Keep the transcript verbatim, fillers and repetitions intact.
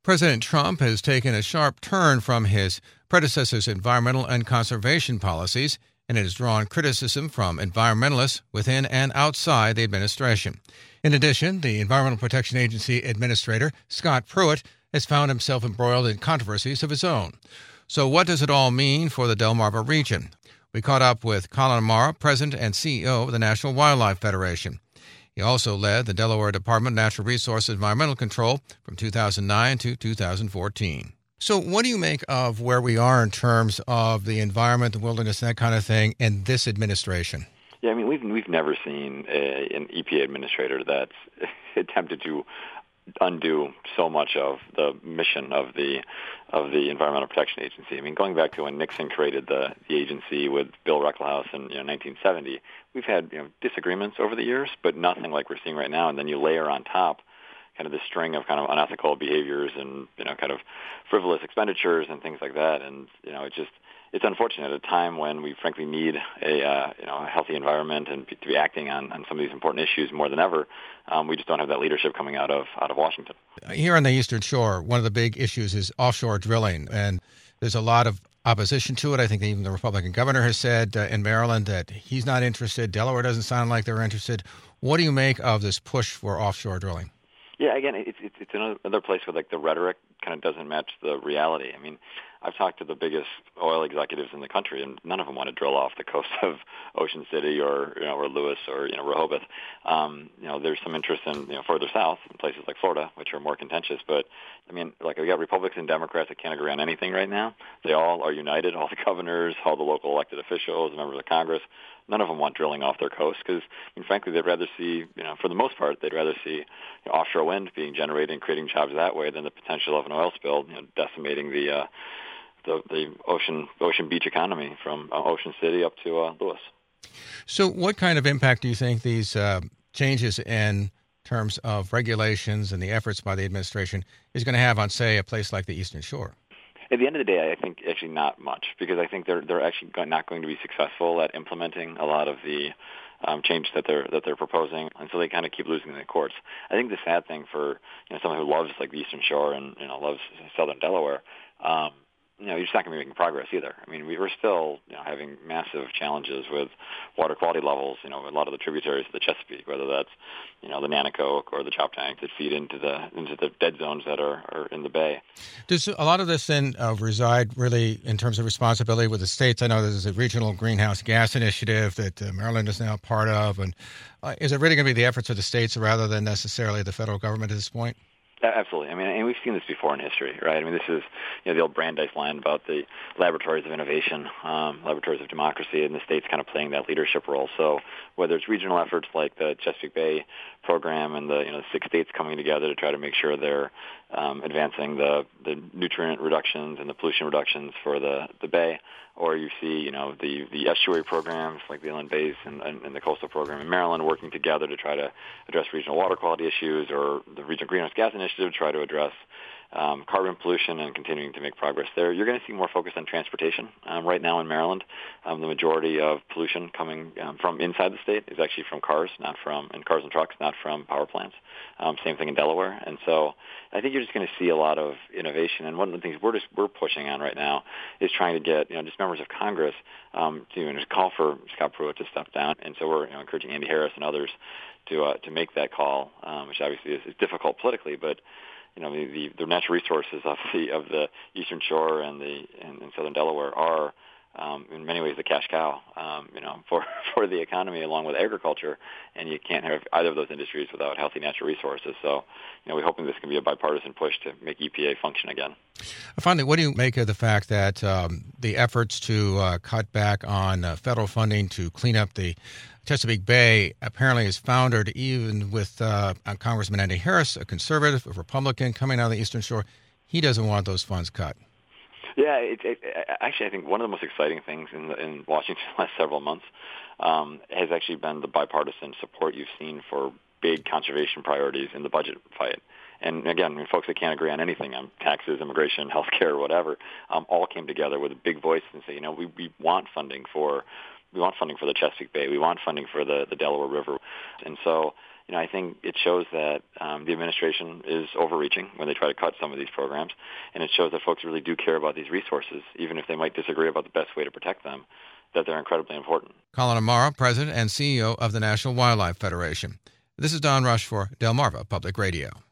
President Trump has taken a sharp turn from his predecessor's environmental and conservation policies, and it has drawn criticism from environmentalists within and outside the administration. In addition, the Environmental Protection Agency Administrator, Scott Pruitt, has found himself embroiled in controversies of his own. So what does it all mean for the Delmarva region? We caught up with Colin Amara, President and C E O of the National Wildlife Federation. He also led the Delaware Department of Natural Resources Environmental Control from two thousand nine to two thousand fourteen. So what do you make of where we are in terms of the environment, the wilderness, that kind of thing, in this administration? Yeah, I mean, we've we've never seen a, an E P A administrator that's attempted to undo so much of the mission of the of the Environmental Protection Agency. I mean, going back to when Nixon created the, the agency with Bill Ruckelshaus in you know, nineteen seventy, we've had you know, disagreements over the years, but nothing like we're seeing right now. And then you layer on top kind of this string of kind of unethical behaviors and you know kind of frivolous expenditures and things like that. And you know, it just it's unfortunate at a time when we frankly need a uh, you know a healthy environment and to be acting on, on some of these important issues more than ever. Um, we just don't have that leadership coming out of out of Washington. Here on the Eastern Shore, one of the big issues is offshore drilling, and there's a lot of opposition to it. I think even the Republican governor has said uh, in Maryland that he's not interested. Delaware doesn't sound like they're interested. What do you make of this push for offshore drilling? Yeah, again, it's it's, it's another place where like the rhetoric kind of doesn't match the reality. I mean, I've talked to the biggest oil executives in the country, and none of them want to drill off the coast of Ocean City or you know or Lewis or you know Rehoboth. Um, you know, there's some interest in you know further south in places like Florida, which are more contentious. But I mean, like we got Republicans and Democrats that can't agree on anything right now. They all are united. All the governors, all the local elected officials, members of Congress. None of them want drilling off their coast because, I mean, frankly, they'd rather see, you know, for the most part, they'd rather see you know, offshore wind being generated and creating jobs that way than the potential of an oil spill, you know, decimating the uh, the, the ocean ocean beach economy from uh, Ocean City up to uh, Lewis. So, what kind of impact do you think these uh, changes in terms of regulations and the efforts by the administration is going to have on, say, a place like the Eastern Shore? At the end of the day, I think actually not much, because I think they're they're actually not going to be successful at implementing a lot of the um, change that they're that they're proposing, and so they kind of keep losing in the courts. I think the sad thing for you know someone who loves like the Eastern Shore and you know loves Southern Delaware, um, you know, you're just not going to be making progress either. I mean, we, we're still you know having massive challenges with water quality levels. You know, a lot of the tributaries of the Chesapeake, whether that's you know the Nanticoke or the Choptank, that feed into the into the dead zones that are, are in the bay. Does a lot of this then uh, reside really in terms of responsibility with the states? I know there's a regional greenhouse gas initiative that uh, Maryland is now part of, and uh, is it really going to be the efforts of the states rather than necessarily the federal government at this point? Absolutely. I mean, and we've seen this before in history, right? I mean, this is you know the old Brandeis line about the laboratories of innovation, um, laboratories of democracy, and the states kind of playing that leadership role. So whether it's regional efforts like the Chesapeake Bay program and the you know six states coming together to try to make sure they're um, advancing the the nutrient reductions and the pollution reductions for the the bay, or you see you know the the estuary programs like the Inland Bays and, and, and the coastal program in Maryland working together to try to address regional water quality issues, or the regional greenhouse gas initiative to try to address um, carbon pollution and continuing to make progress there. You're going to see more focus on transportation. Um, right now in Maryland, um, the majority of pollution coming um, from inside the state is actually from cars, not from, and cars and trucks, not from power plants. Um, same thing in Delaware. And so I think you're just going to see a lot of innovation. And one of the things we're just we're pushing on right now is trying to get you know just members of Congress um, to you know, just call for Scott Pruitt to step down. And so we're you know, encouraging Andy Harris and others to uh, to make that call, um, which obviously is, is difficult politically, but you know the, the, the natural resources of the of the Eastern Shore and the and, and Southern Delaware are um, in many ways the cash cow, um, you know, for, for the economy along with agriculture, and you can't have either of those industries without healthy natural resources. So, you know, we're hoping this can be a bipartisan push to make E P A function again. Finally, what do you make of the fact that um, the efforts to uh, cut back on uh, federal funding to clean up the Chesapeake Bay apparently is foundered even with uh, Congressman Andy Harris, a conservative, a Republican coming out of the Eastern Shore? He doesn't want those funds cut. Yeah, it, it, actually, I think one of the most exciting things in, the, in Washington the last several months um, has actually been the bipartisan support you've seen for big conservation priorities in the budget fight. And again, I mean, folks that can't agree on anything, on taxes, immigration, health care, whatever, um, all came together with a big voice and say, you know, we, we want funding for we want funding for the Chesapeake Bay. We want funding for the, the Delaware River. And so you know, I think it shows that um, the administration is overreaching when they try to cut some of these programs, and it shows that folks really do care about these resources, even if they might disagree about the best way to protect them, that they're incredibly important. Colin Amara, President and C E O of the National Wildlife Federation. This is Don Rush for Delmarva Public Radio.